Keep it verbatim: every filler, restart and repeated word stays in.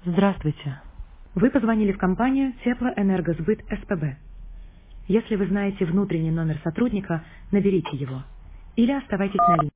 Здравствуйте. Вы позвонили в компанию Теплоэнергосбыт СПБ. Если вы знаете внутренний номер сотрудника, наберите его или оставайтесь на линии.